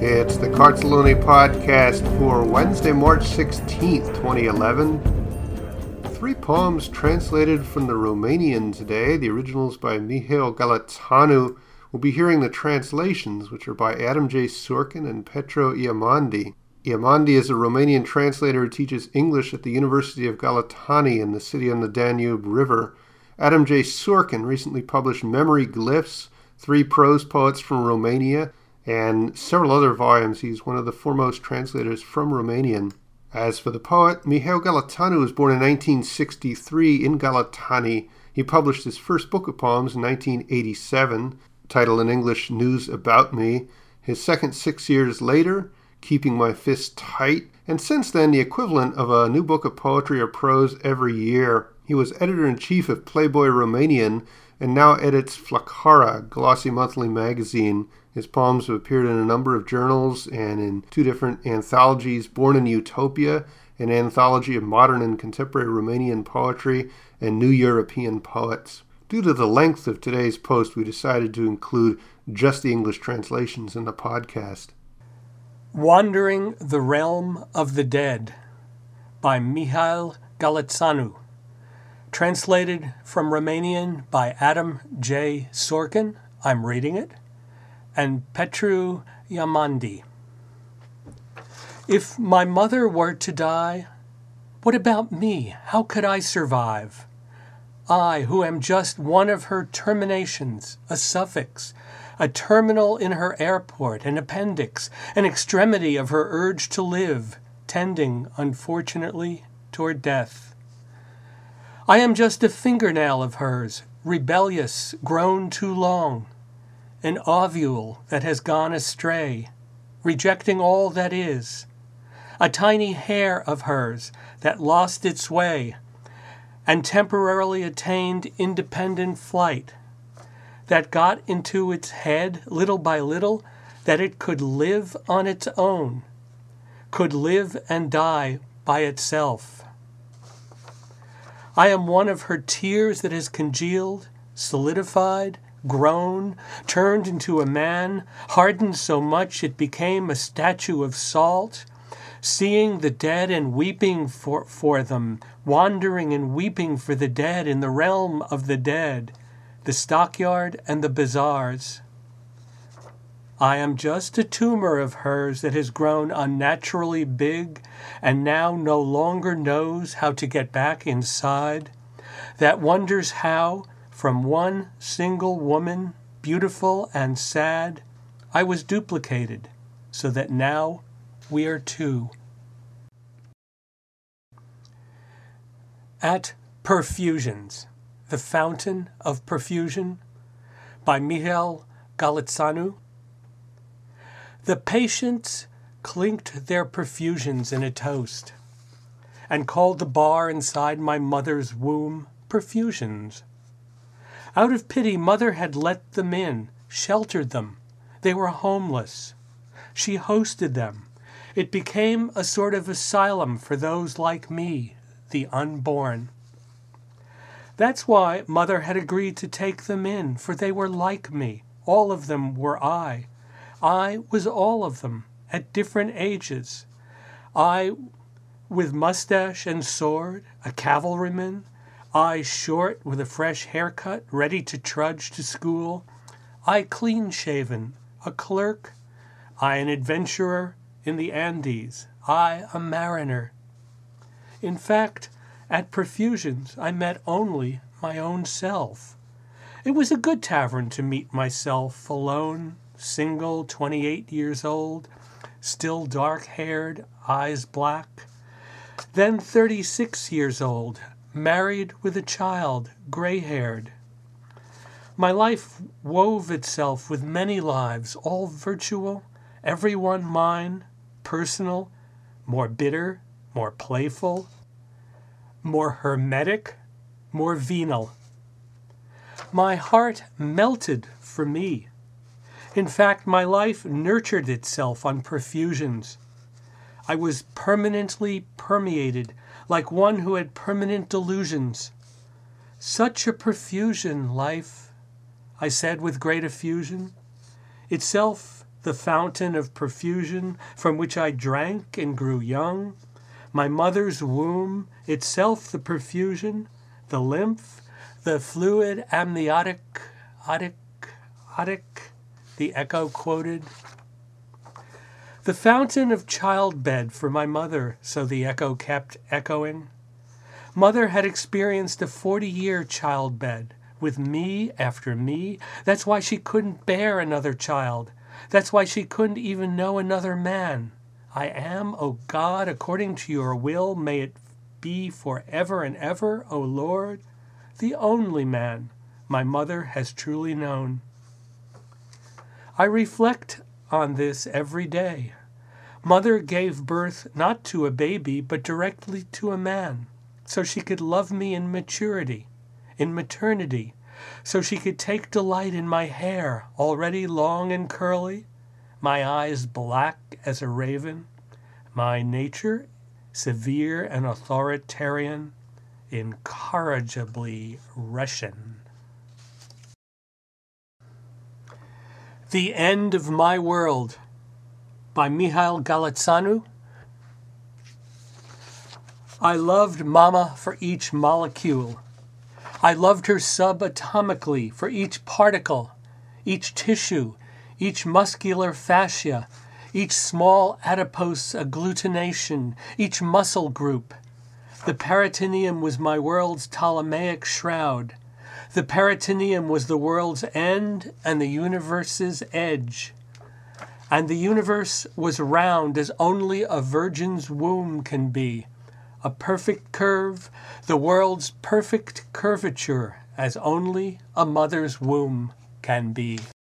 It's the Cartellone podcast for Wednesday, March 16th, 2011. Three poems translated from the Romanian today. The originals by Mihail Galețanu. We'll be hearing the translations, which are by Adam J. Sorkin and Petru Iamandi. Iamandi is a Romanian translator who teaches English at the University of Galețani in the city on the Danube River. Adam J. Sorkin recently published Memory Glyphs, three prose poets from Romania, and several other volumes. He's one of the foremost translators from Romanian. As for the poet, Mihail Galețanu was born in 1963 in Galețani. He published his first book of poems in 1987, titled in English, News About Me. His second 6 years later, Keeping My Fist Tight, and since then the equivalent of a new book of poetry or prose every year. He was editor-in-chief of Playboy Romanian and now edits Flăcăra, glossy monthly magazine. His poems have appeared in a number of journals and in two different anthologies, Born in Utopia, an anthology of modern and contemporary Romanian poetry, and New European Poets. Due to the length of today's post, we decided to include just the English translations in the podcast. Wandering the Realm of the Dead by Mihail Galețanu. Translated from Romanian by Adam J. Sorkin, I'm reading it, and Petru Iamandi. If my mother were to die, what about me? How could I survive? I, who am just one of her terminations, a suffix, a terminal in her airport, an appendix, an extremity of her urge to live, tending, unfortunately, toward death. I am just a fingernail of hers, rebellious, grown too long, an ovule that has gone astray, rejecting all that is, a tiny hair of hers that lost its way and temporarily attained independent flight, that got into its head little by little that it could live on its own, could live and die by itself. I am one of her tears that has congealed, solidified, grown, turned into a man, hardened so much it became a statue of salt, seeing the dead and weeping for them, wandering and weeping for the dead in the realm of the dead, the stockyard and the bazaars. I am just a tumor of hers that has grown unnaturally big and now no longer knows how to get back inside, that wonders how, from one single woman, beautiful and sad, I was duplicated, so that now we are two. At Perfusions, The Fountain of Perfusion, by Mihail Galețanu. The patients clinked their perfusions in a toast, and called the bar inside my mother's womb Perfusions. Out of pity, Mother had let them in, sheltered them. They were homeless. She hosted them. It became a sort of asylum for those like me, the unborn. That's why Mother had agreed to take them in, for they were like me. All of them were I. I was all of them, at different ages. I with mustache and sword, a cavalryman, I short with a fresh haircut, ready to trudge to school, I clean-shaven, a clerk, I an adventurer in the Andes, I a mariner. In fact, at Perfusions I met only my own self. It was a good tavern to meet myself alone, single, 28 years old, still dark-haired, eyes black. Then 36 years old, married with a child, gray-haired. My life wove itself with many lives, all virtual, every one mine, personal, more bitter, more playful, more hermetic, more venal. My heart melted for me. In fact, my life nurtured itself on perfusions. I was permanently permeated, like one who had permanent delusions. Such a perfusion, life, I said with great effusion, itself the fountain of profusion from which I drank and grew young, my mother's womb, itself the perfusion, the lymph, the fluid amniotic, the echo quoted. The fountain of childbed for my mother, so the echo kept echoing. Mother had experienced a 40-year childbed with me after me. That's why she couldn't bear another child. That's why she couldn't even know another man. I am, O God, according to your will, may it be forever and ever, O Lord, the only man my mother has truly known. I reflect on this every day. Mother gave birth not to a baby, but directly to a man, so she could love me in maturity, in maternity, so she could take delight in my hair, already long and curly, my eyes black as a raven, my nature severe and authoritarian, incorrigibly Russian. The End of My World by Mikhail Galitsanu. I loved Mama for each molecule. I loved her subatomically for each particle, each tissue, each muscular fascia, each small adipose agglutination, each muscle group. The peritoneum was my world's Ptolemaic shroud. The peritoneum was the world's end and the universe's edge. And the universe was round as only a virgin's womb can be. A perfect curve, the world's perfect curvature, as only a mother's womb can be.